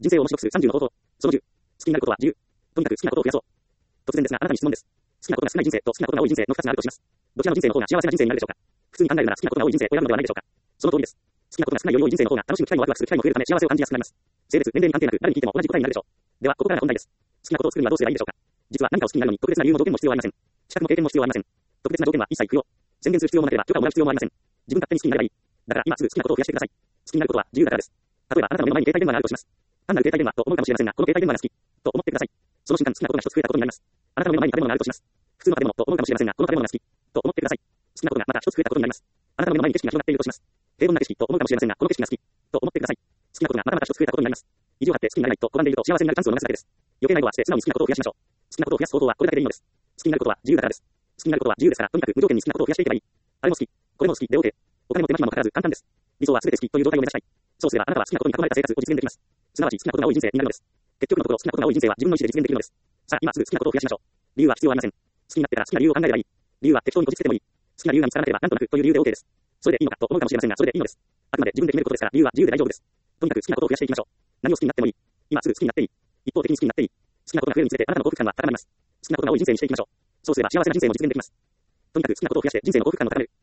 人生を面白くする30の方法。その10。好きになることは自由。とにかく好きなことを増やそう。突然ですが、あなたに質問です。好きなことが少ない人生と好きなことが多い人生の2つがあるとします。どちらの人生の方が幸せな人生になるでしょうか。普通に考えるなら好きなことが多い人生を選ぶのではないでしょうか。その通りです。好きなことが少ないより多い人生の方が楽しむ機会もワクワクする機会も増えるため幸せを感じやすくなります。性別、年齢に関係なく誰に聞いても同じ答えになるでしょう。では、ここからが本題です。好きなことを作るにはどうすればいいでしょうか。実は何かを好きになるのに特別な理由も条件も必要はありません。資格も経験も必要はありません。特別な条件は一切不要。宣言する必要もなければ許可をもらう必要もありません。自分勝手に好きになればいい。だから今すぐ好きなことを増やしてください。好きになることは自由だからです。例えばあなたの目の前に携帯電話があるとします。単なる携帯電話と思うかもしれませんが、この携帯電話が好きと思ってください。その瞬間好きなことが一つ増えたことになります。あなたの目の前に食べ物があるとします。普通の食べ物と思うかもしれませんが、この食べ物が好きと思ってください。好きなことがまた一つ増えたことになります。あなたの目の前に景色が広がっているとします。平凡な景色と思うかもしれませんが、この景色が好きと思ってください。好きなことがまたまた一つ増えたことになります。意地を張って好きになれないと拒んでいると幸せになるチャンスを逃すだけです。余計な意図はして素直に好きなことを増やしましょう。好きなことを増やす方法はこれだけでいいのです。好きになることは自由だからです。好きになることは自由ですから、とにかく無条件に好きなことを増やしていけばいい。あれも好き、これも好きで OK。お金も手間暇もかからず簡単です。理想は全て好きという状態を目指したい。そうすればあなたは好きなことに囲まれた生活を実現できます。すなわち好きなことが多い人生になるのです。結局のところ好きなことが多い人生は自分の意思で実現できるのです。さあ今すぐ好きなことを増やしましょう。理由は必要はありません。好きになってから好きな理由を考えればいい。理由は適当にこじつけてもいい。好きな理由が見つからなければなんとなくという理由で OK です。それでいいのかと思うかもしれませんが、それでいいのです。あくまで自分で決めることですから、理由は自由で大丈夫です。とにかく好きなことを増やしていきましょう。何を好きになってもいい。今すぐ好きになっていい。一方的に好きになっていい。好きなことが増えるにつれてあなたの幸福感は高まります。好きなことが多い人生にしていきましょう。そうすれば幸せな人生も実現できます。とにかく好きなことを増やして人生の幸福感を高める。